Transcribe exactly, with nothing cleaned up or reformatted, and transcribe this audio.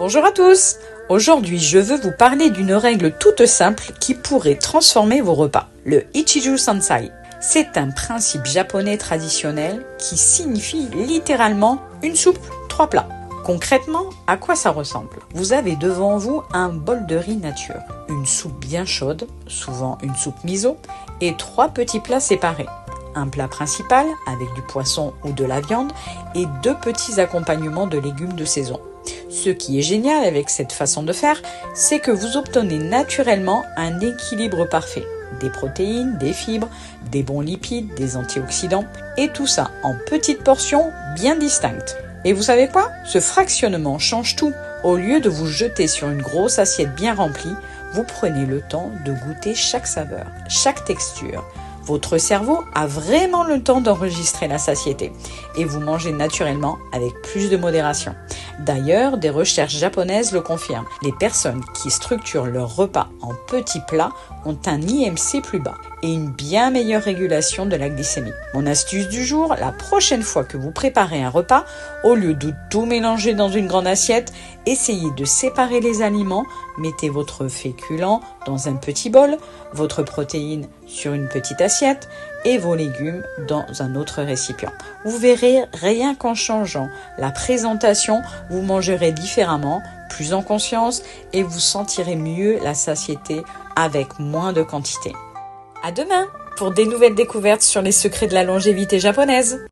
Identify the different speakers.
Speaker 1: Bonjour à tous! Aujourd'hui, je veux vous parler d'une règle toute simple qui pourrait transformer vos repas, le Ichiju Sansai. C'est un principe japonais traditionnel qui signifie littéralement une soupe, trois plats. Concrètement, à quoi ça ressemble? Vous avez devant vous un bol de riz nature, une soupe bien chaude, souvent une soupe miso, et trois petits plats séparés. Un plat principal avec du poisson ou de la viande et deux petits accompagnements de légumes de saison. Ce qui est génial avec cette façon de faire, c'est que vous obtenez naturellement un équilibre parfait. Des protéines, des fibres, des bons lipides, des antioxydants, et tout ça en petites portions bien distinctes. Et vous savez quoi? Ce fractionnement change tout. Au lieu de vous jeter sur une grosse assiette bien remplie, vous prenez le temps de goûter chaque saveur, chaque texture. Votre cerveau a vraiment le temps d'enregistrer la satiété et vous mangez naturellement avec plus de modération. D'ailleurs, des recherches japonaises le confirment. Les personnes qui structurent leur repas en petits plats ont un I M C plus bas et une bien meilleure régulation de la glycémie. Mon astuce du jour, la prochaine fois que vous préparez un repas, au lieu de tout mélanger dans une grande assiette, essayez de séparer les aliments, mettez votre féculent dans un petit bol, votre protéine sur une petite assiette et vos légumes dans un autre récipient. Vous verrez, rien qu'en changeant la présentation, vous mangerez différemment, plus en conscience et vous sentirez mieux la satiété avec moins de quantité. À demain pour des nouvelles découvertes sur les secrets de la longévité japonaise.